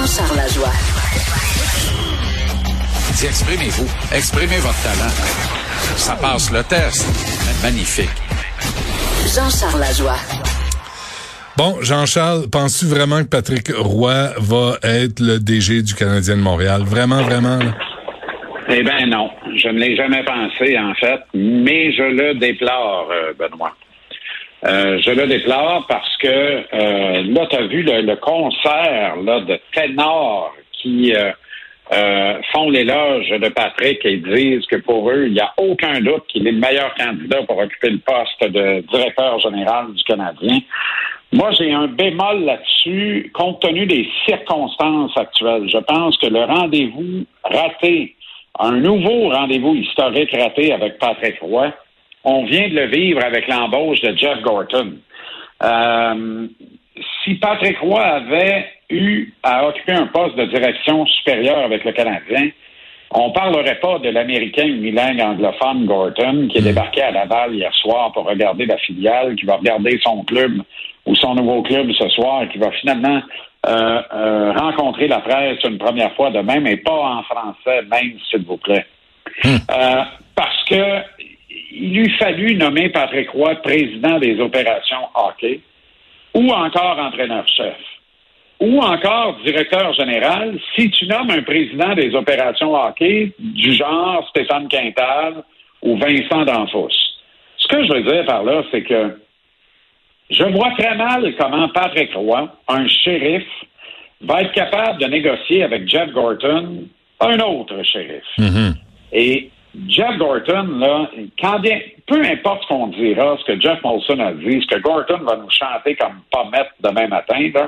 Jean-Charles Lajoie. Exprimez-vous. Exprimez votre talent. Ça passe le test. Magnifique. Jean-Charles Lajoie. Bon, Jean-Charles, penses-tu vraiment que Patrick Roy va être le DG du Canadien de Montréal? Vraiment, vraiment? Là? Eh bien, non. Je ne l'ai jamais pensé, en fait, mais je le déplore, Benoît. Je le déplore parce que là, tu as vu le concert là, de ténors qui font l'éloge de Patrick et disent que pour eux, il n'y a aucun doute qu'il est le meilleur candidat pour occuper le poste de directeur général du Canadien. Moi, j'ai un bémol là-dessus, compte tenu des circonstances actuelles. Je pense que le rendez-vous raté, un nouveau rendez-vous historique raté avec Patrick Roy, on vient de le vivre avec l'embauche de Jeff Gorton. Si Patrick Roy avait eu à occuper un poste de direction supérieure avec le Canadien, on ne parlerait pas de l'Américain unilingue anglophone Gorton qui est débarqué à Laval hier soir pour regarder la filiale, qui va regarder son club ou son nouveau club ce soir et qui va finalement rencontrer la presse une première fois demain, mais pas en français même, s'il vous plaît. Parce que il eût fallu nommer Patrick Roy président des opérations hockey ou encore entraîneur-chef ou encore directeur général si tu nommes un président des opérations hockey du genre Stéphane Quintal ou Vincent D'Anfos. Ce que je veux dire par là, c'est que je vois très mal comment Patrick Roy, un shérif, va être capable de négocier avec Jeff Gorton, un autre shérif. Mm-hmm. Et Jeff Gorton, là, peu importe ce qu'on dira, ce que Jeff Molson a dit, ce que Gorton va nous chanter comme Pommette demain matin, là,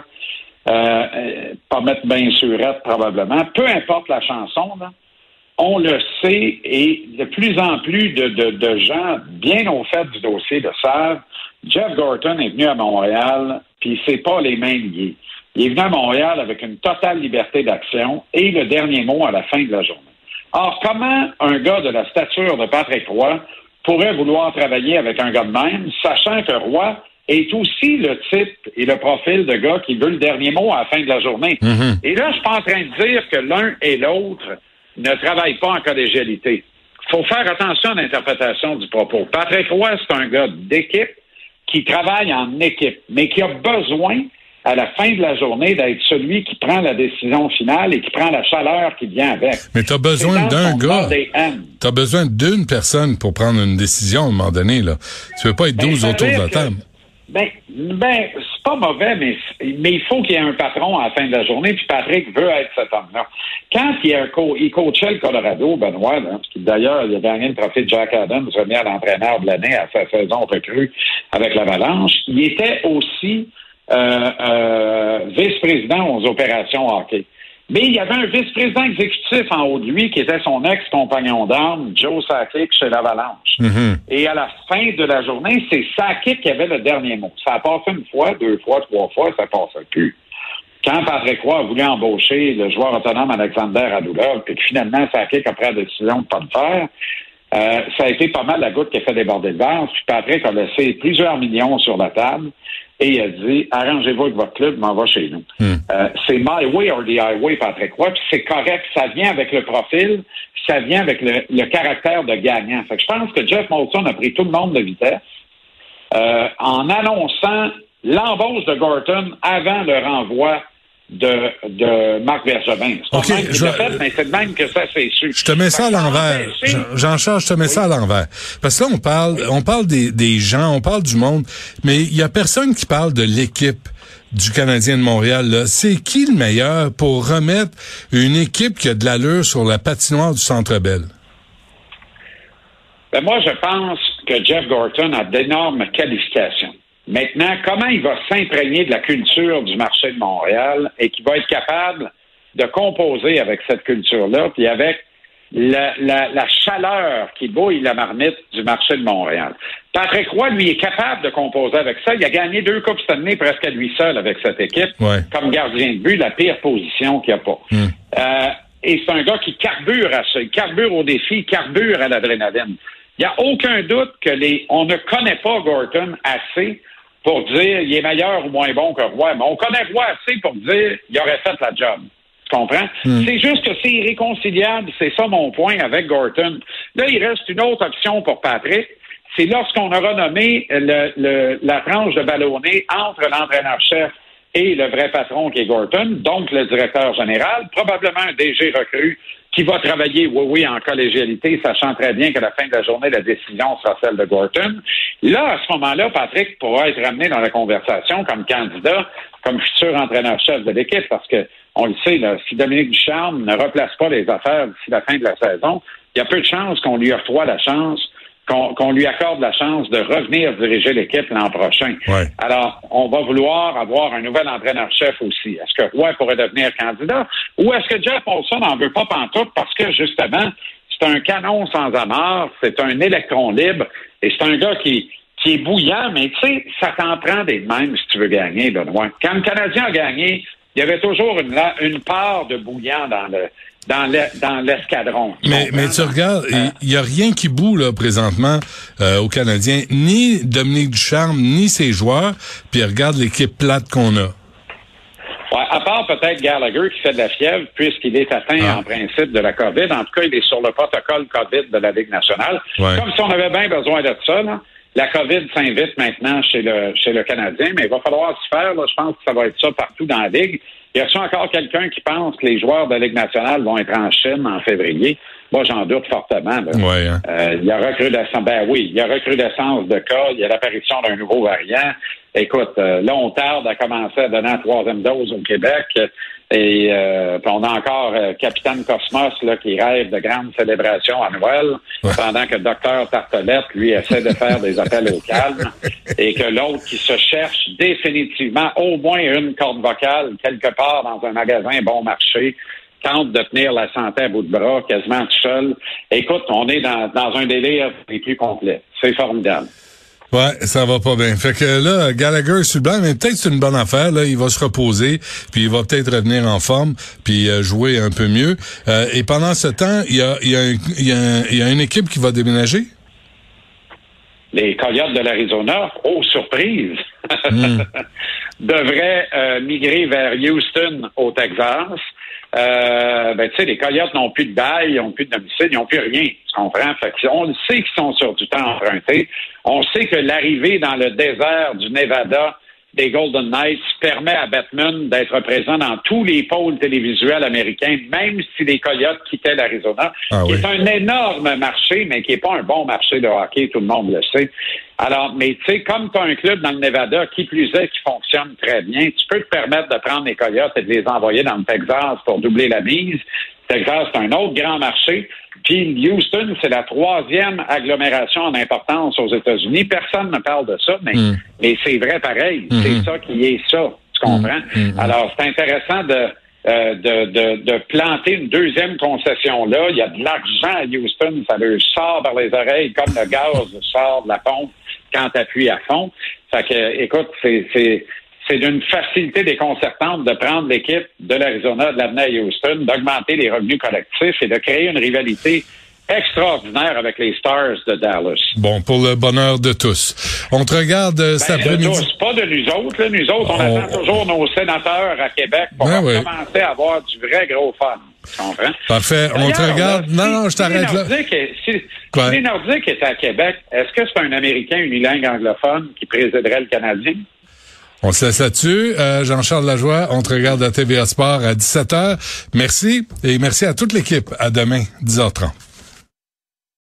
Pommette bien surette probablement, peu importe la chanson, là, on le sait et de plus en plus de gens bien au fait du dossier le savent. Jeff Gorton est venu à Montréal, puis c'est pas les mains liées. Il est venu à Montréal avec une totale liberté d'action et le dernier mot à la fin de la journée. Or, comment un gars de la stature de Patrick Roy pourrait vouloir travailler avec un gars de même, sachant que Roy est aussi le type et le profil de gars qui veut le dernier mot à la fin de la journée. Mm-hmm. Et là, je suis pas en train de dire que l'un et l'autre ne travaillent pas en collégialité. Il faut faire attention à l'interprétation du propos. Patrick Roy, c'est un gars d'équipe qui travaille en équipe, mais qui a besoin, à la fin de la journée, d'être celui qui prend la décision finale et qui prend la chaleur qui vient avec. Mais t'as besoin d'un gars. T'as besoin d'une personne pour prendre une décision à un moment donné, là. Tu veux pas être 12 autour de la table. Ben, c'est pas mauvais, mais il faut qu'il y ait un patron à la fin de la journée, puis Patrick veut être cet homme-là. Quand il coachait le Colorado, Benoît, là, parce que d'ailleurs, il a gagné le trophée de Jack Adams, remis à l'entraîneur de l'année à sa saison recrue avec l'Avalanche, il était aussi vice-président aux opérations hockey. Mais il y avait un vice-président exécutif en haut de lui qui était son ex-compagnon d'armes, Joe Sakic, chez l'Avalanche. Mm-hmm. Et à la fin de la journée, c'est Sakic qui avait le dernier mot. Ça a passé une fois, 2 fois, 3 fois, ça passait plus. Quand Patrick Roy a voulu embaucher le joueur autonome Alexander Radulov, puis que finalement Sakic a pris la décision de ne pas le faire, ça a été pas mal la goutte qui a fait déborder le vase. Puis Patrick a laissé plusieurs millions sur la table et il a dit, arrangez-vous avec votre club, m'en va chez nous. C'est my way or the highway, Patrick Roy, puis c'est correct, ça vient avec le profil, ça vient avec le caractère de gagnant. Fait que je pense que Jeff Molson a pris tout le monde de vitesse en annonçant l'embauche de Gorton avant le renvoi de Marc Bergevin. C'est même qu'il l'a fait, mais c'est de même que ça s'est su. Je te mets ça à l'envers. Jean-Charles, je te mets ça à l'envers. Parce que là, on parle des gens, on parle du monde, mais il y a personne qui parle de l'équipe du Canadien de Montréal. Là. C'est qui le meilleur pour remettre une équipe qui a de l'allure sur la patinoire du Centre Bell? Ben moi, je pense que Jeff Gorton a d'énormes qualifications. Maintenant, comment il va s'imprégner de la culture du marché de Montréal et qu'il va être capable de composer avec cette culture-là, puis avec la chaleur qui bouille la marmite du marché de Montréal. Patrick Roy, lui, est capable de composer avec ça. Il a gagné 2 Coupes Stanley presque à lui seul avec cette équipe, comme gardien de but, la pire position qu'il n'y a pas. Et c'est un gars qui carbure à ça. Il carbure au défi, il carbure à l'adrénaline. Il n'y a aucun doute que on ne connaît pas Gorton assez pour dire il est meilleur ou moins bon que Roy, mais on connaît Roy assez pour dire il aurait fait la job. Tu comprends? C'est juste que c'est irréconciliable. C'est ça mon point avec Gorton. Là, il reste une autre option pour Patrick. C'est lorsqu'on aura nommé la tranche de ballonné entre l'entraîneur-chef et le vrai patron qui est Gorton, donc le directeur général, probablement un DG recru qui va travailler, oui, en collégialité, sachant très bien qu'à la fin de la journée, la décision sera celle de Gorton. Là, à ce moment-là, Patrick pourra être amené dans la conversation comme candidat, comme futur entraîneur-chef de l'équipe, parce que, on le sait, là, si Dominique Ducharme ne replace pas les affaires d'ici la fin de la saison, il y a peu de chances qu'on lui octroie la chance qu'on lui accorde la chance de revenir diriger l'équipe l'an prochain. Ouais. Alors, on va vouloir avoir un nouvel entraîneur-chef aussi. Est-ce que Roy pourrait devenir candidat? Ou est-ce que Jeff Molson n'en veut pas pantoute parce que, justement, c'est un canon sans amarre, c'est un électron libre, et c'est un gars qui est bouillant, mais tu sais, ça t'en prend des mêmes si tu veux gagner, Benoît. Quand le Canadien a gagné, il y avait toujours une part de bouillant dans l'escadron. Mais tu regardes, il y a rien qui boue là présentement aux Canadiens, ni Dominique Ducharme, ni ses joueurs, puis regarde l'équipe plate qu'on a. Ouais, à part peut-être Gallagher qui fait de la fièvre, puisqu'il est atteint en principe de la COVID. En tout cas, il est sur le protocole COVID de la Ligue nationale. Ouais. Comme si on avait bien besoin de ça, là. La COVID s'invite maintenant chez le Canadien, mais il va falloir s'y faire. Là. Je pense que ça va être ça partout dans la Ligue. Y a-t-il encore quelqu'un qui pense que les joueurs de la Ligue nationale vont être en Chine en février? Moi, j'en doute fortement. Là. Ouais, hein? Il y a recrudescence. Ben oui, il y a recrudescence de cas. Il y a l'apparition d'un nouveau variant. Écoute, là, on tarde à commencer à donner la 3e dose au Québec. Et on a encore Capitaine Cosmos là, qui rêve de grandes célébrations à Noël, pendant que Dr Tartelette, lui, essaie de faire des appels au calme, et que l'autre qui se cherche définitivement au moins une corde vocale quelque part dans un magasin bon marché, tente de tenir la santé à bout de bras, quasiment tout seul. Écoute, on est dans un délire les plus complet. C'est formidable. Ouais, ça va pas bien. Fait que là, Gallagher sur le banc, mais peut-être c'est une bonne affaire. Là, il va se reposer, puis il va peut-être revenir en forme, puis jouer un peu mieux. Et pendant ce temps, il y a une équipe qui va déménager. Les Coyotes de l'Arizona, surprise, devraient migrer vers Houston, au Texas. Tu sais, les Coyotes n'ont plus de bail, ils n'ont plus de domicile, ils n'ont plus rien. Tu comprends? Fait que on le sait qu'ils sont sur du temps emprunté. On sait que l'arrivée dans le désert du Nevada des Golden Knights permet à Bettman d'être présent dans tous les pôles télévisuels américains, même si les Coyotes quittaient l'Arizona, qui est un énorme marché, mais qui n'est pas un bon marché de hockey, tout le monde le sait. Alors, mais tu sais, comme tu as un club dans le Nevada, qui plus est, qui fonctionne très bien, tu peux te permettre de prendre les Coyotes et de les envoyer dans le Texas pour doubler la mise. Texas, c'est un autre grand marché. Puis Houston, c'est la 3e agglomération en importance aux États-Unis. Personne ne parle de ça, mais c'est vrai pareil. C'est ça qui est ça. Tu comprends? Alors, c'est intéressant de planter une 2e concession là. Il y a de l'argent à Houston, ça leur sort par les oreilles comme le gaz sort de la pompe quand tu appuies à fond. Fait que, écoute, c'est d'une facilité déconcertante de prendre l'équipe de l'Arizona, de l'amener à Houston, d'augmenter les revenus collectifs et de créer une rivalité extraordinaire avec les Stars de Dallas. Bon, pour le bonheur de tous. On te regarde cet après-midi. De tous, pas de nous autres. Là. Nous autres, on attend toujours nos sénateurs à Québec pour commencer à avoir du vrai gros fun. Tu comprends? Parfait. On te regarde. Là, non, je t'arrête là. Si les Nordiques étaient à Québec, est-ce que c'est un Américain unilingue anglophone qui présiderait le Canadien? On se laisse là-dessus. Jean-Charles Lajoie, on te regarde à TVA Sport à 17h. Merci et merci à toute l'équipe. À demain, 10h30.